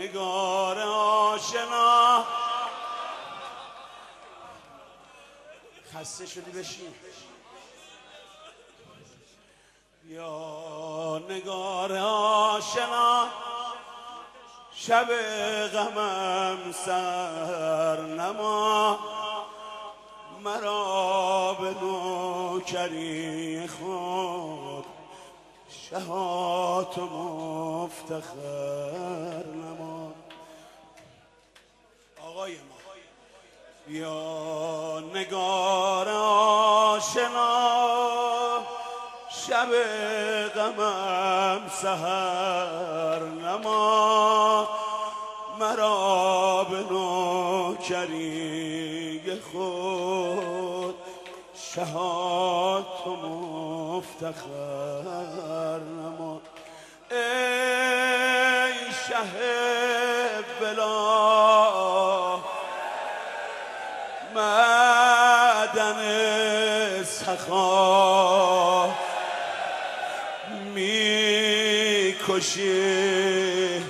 نگار آشنا. خسته شدی بشین. یا نگار آشنا شب غمم سر نما، مرا به نوکری خود شهات و مفتخر نما. آقای ما یا نگار آشنا شب غمم سحر نما، مرا به نوکری خود شهات و مفتخر نما. ای شه بلا معدن سخا، می کشی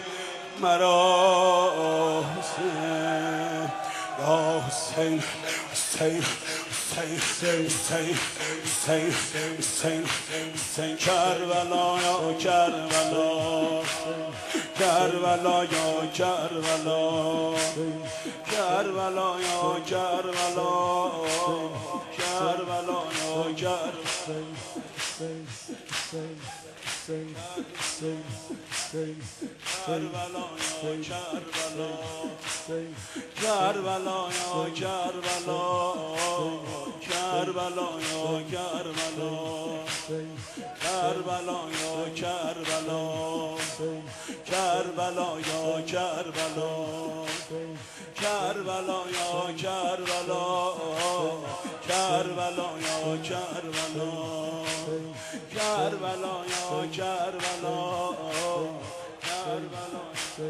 مرا حسین. یا حسین حسین حسین حسین حسین حسین حسین کربلا یا کربلا، کربلا یا کربلا، کربلا یا کربلا، کربلا یا کربلا. کربلا یا کربلا، کربلا یا کربلا، کربلا یا کربلا، کربلا یا کربلا، کربلا یا کربلا، کربلا یا کربلا، کربلا یا کربلا، کربلا یا کربلا، کربلا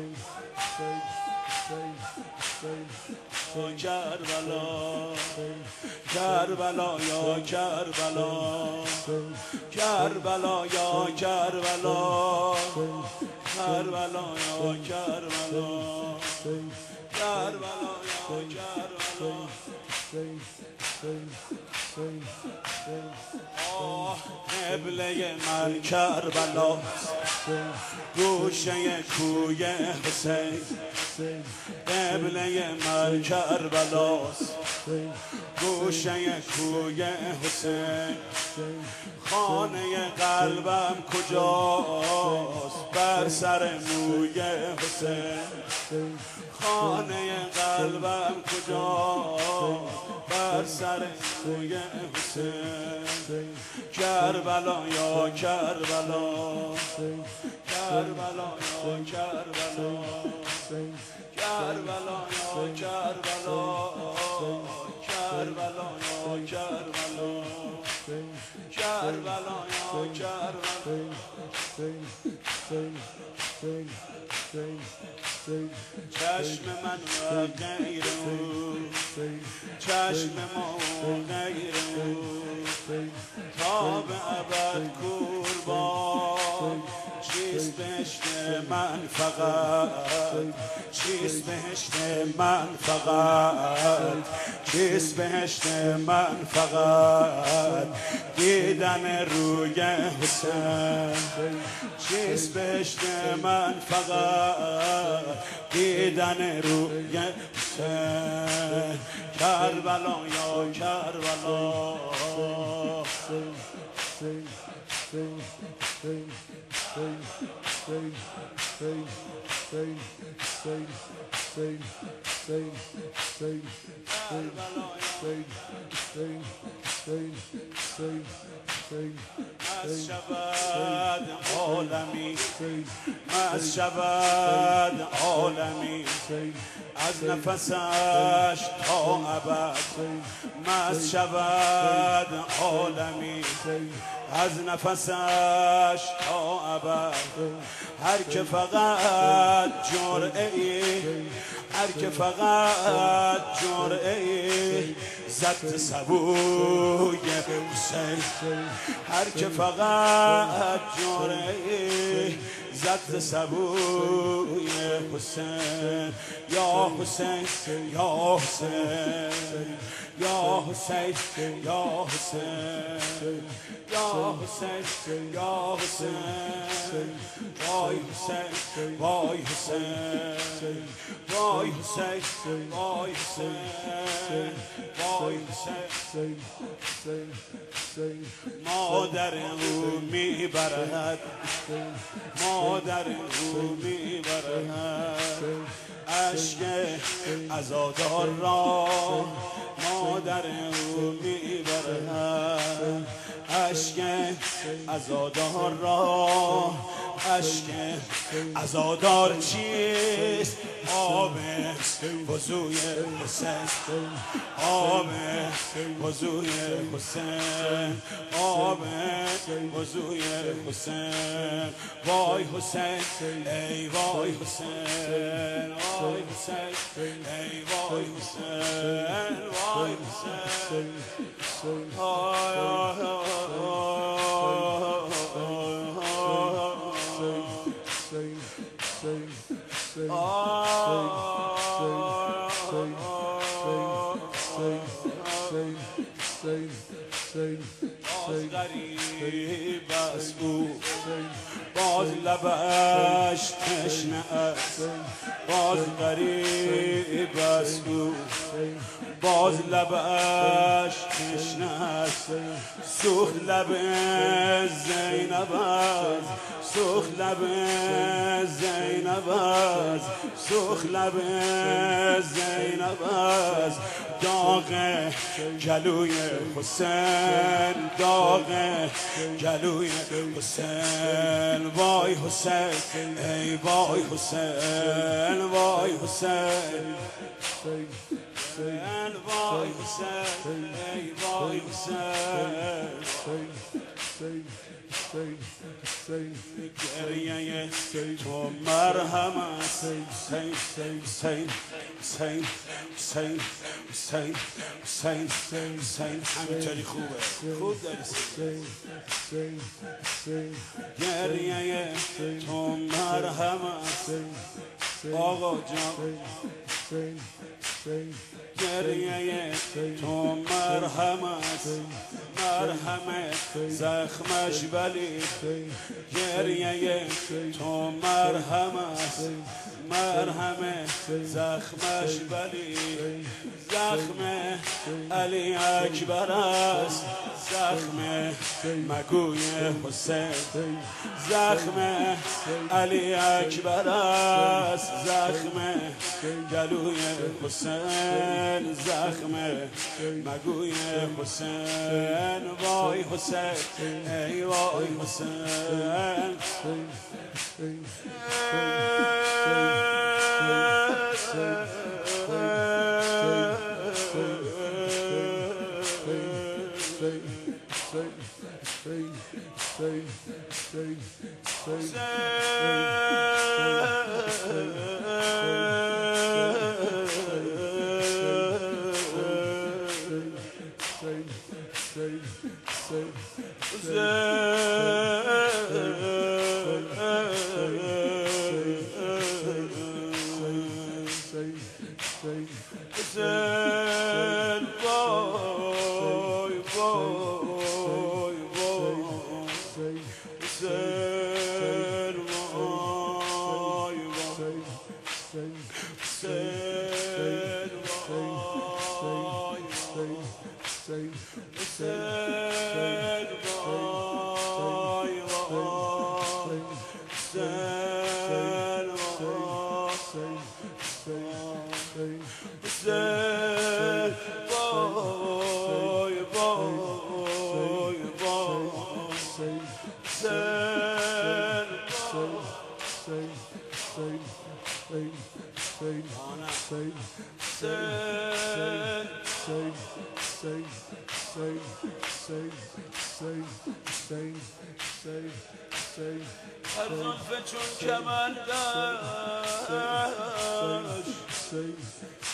کربلا، کربلا یا کربلا، کربلا یا کربلا، کربلا یا کربلا، کربلا یا کربلا. قبله من کربلا، گوشه کوی حسین. قبله من کربلاست، گوشه کوی حسین. خانه قلبم کجاست؟ بر سر موی حسین. خانه قلبم کجاست؟ بر سر موی حسین. کربلا یا کربلا، کربلا یا کربلا، کربلا یا کربلا، کربلا یا کربلا، کربلا یا کربلا. چشم من و غیر او، چشم ما و غیر او، تا به ابد قربان. چیست بهشت من فقط، چیست بهشت من فقط، چیست بهشت من فقط دیدن روی حسین. چیست بهشت من فقط دیدن روی حسین. کربلا یا کربلا، مست شود عالمی، مست شود عالمی از نفسش تا ابد. مست شود عالمی از نفسش تا ابد. هر که فقط جرعه‌ای، هر که فقط جرعه‌ای زد سبوی حسین. هر که فقط جرعه‌ای زد ز سبوی حسین یا حسین یا حسین یا حسین یا حسین یا حسین یا حسین وای حسین وای حسین وای حسین وای حسین وای حسین مادر او میبرد مادر او میبرد اشک عزادار را مادر او میبرد اشک عزادار را اشک عزادار چیست آب وضوی حسین آب وضوی حسین آب وضوی حسین وای حسین ای وای حسین وای حسین ای وای حسین وای حسین باز غریب است او باز لبش تشنه است باز غریب است او باز لبش تشنه است سوخت لب زینب است سوخت لب زینب است سوخت لب زینب است داغ جلوی حسین داغ جلوی حسین وای حسین ای وای حسین وای حسین وای حسین ای وای حسین گریه تو مرهم است حسین حسین حسین حسین حسین حسین حسین همینطوری خوبه خوب داری گریه تو مرهم است آقا جان گریه تو مرهم است مرهم زخمش ولی گریه تو مرهم است مرهم زخمش ولی زخم علی اکبر است زخم مگوی حسین زخم علی اکبر است زخم گلوی حسین زخم مگوی حسین وای حسین ای وای حسین زلف چون کمندش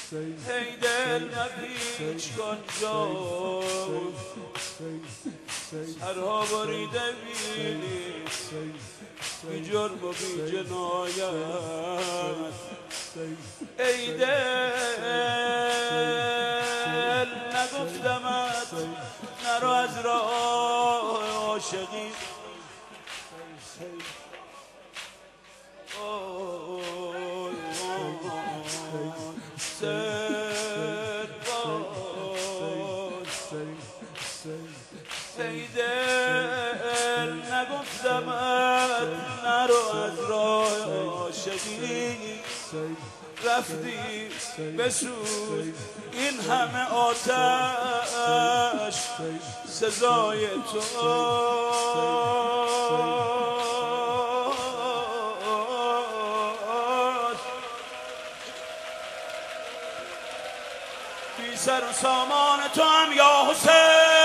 ای دل نپیچ کن جان سرها بریده بینی بی جرم و بی جنایت ای دل نگفتمت نرو از راه عاشقی ای دل نگفتمت نرو از راه عاشقی رفتی بسوز این همه آتش سزای تو بی سر و سامان تو هم یا حسین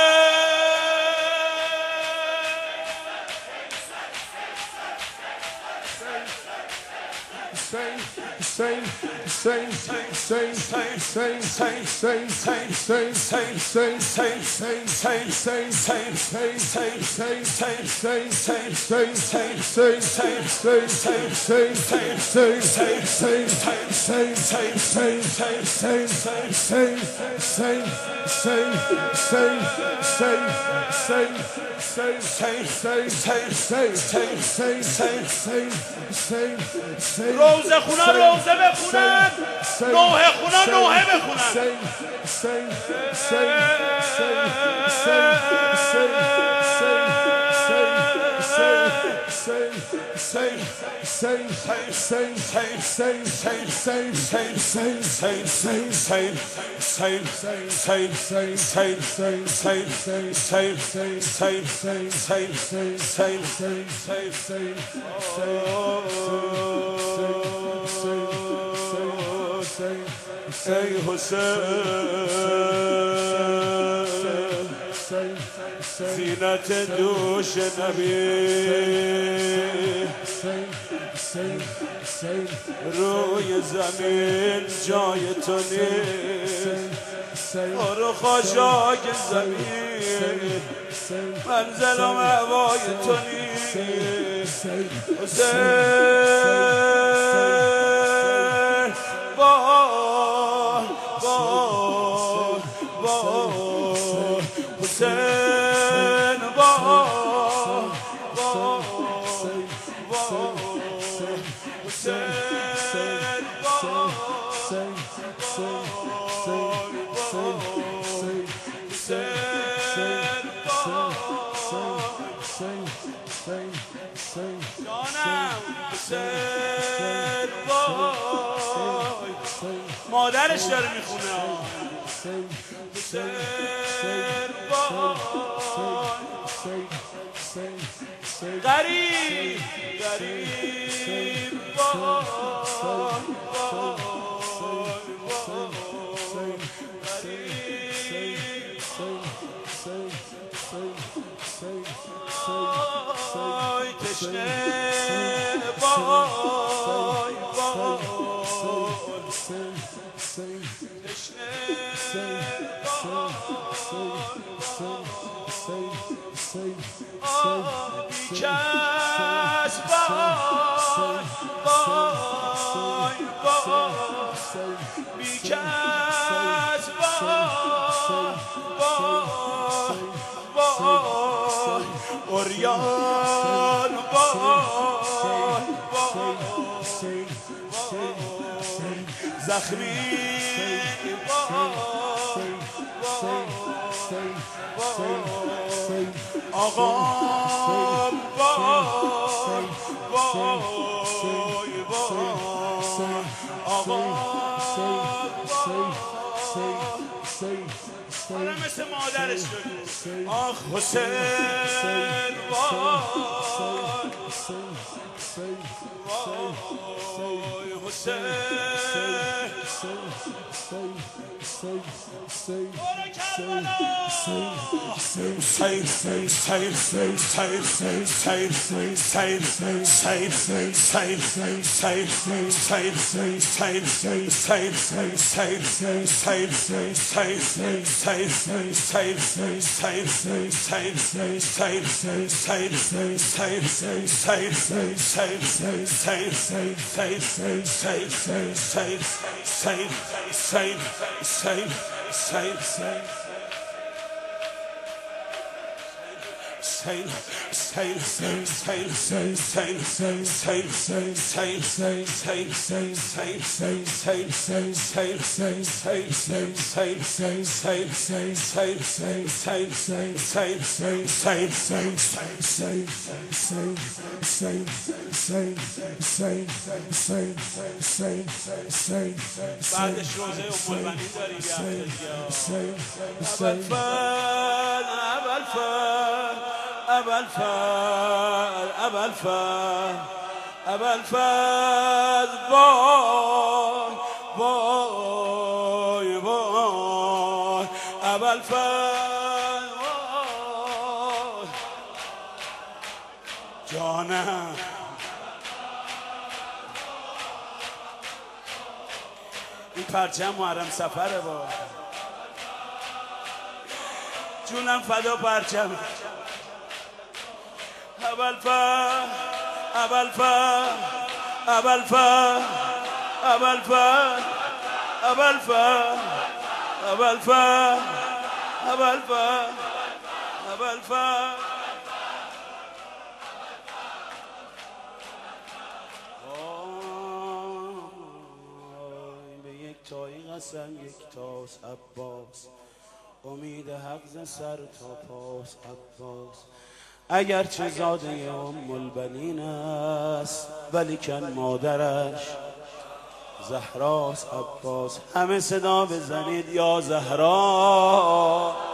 روزه خونن روزه بخونن نوحه خونن نوحه بخونن ای حسین زینت دوش نبی روی زمین جای تو نیست برو خاشاک زمین منزل و مأوای تو نیست حسین وای وای وای حسین وای وای وای حسین جانم حسین وای مادرش داره میخونه حسین وای غریب غریب وای وای تشنه وای وای بیکس وای وای وای بیکس وای وای وای اوریان وای وای زخمی وای وای آقام وای وای وای آقام وای مثل مادرش بگو آخ حسین وای وای حسین بعدش روزه ام البنین داریم ابوالفضل وای ابوالفضل جانم این پرچم محرم سفره با جونم فدا پرچم به یک تایی قسم یک تاس عباس امید حق ز سر تا پاس عباس اگرچه زاده ام البنین است ولیکن مادرش زهراست عباس همه صدا بزنید یا زهرا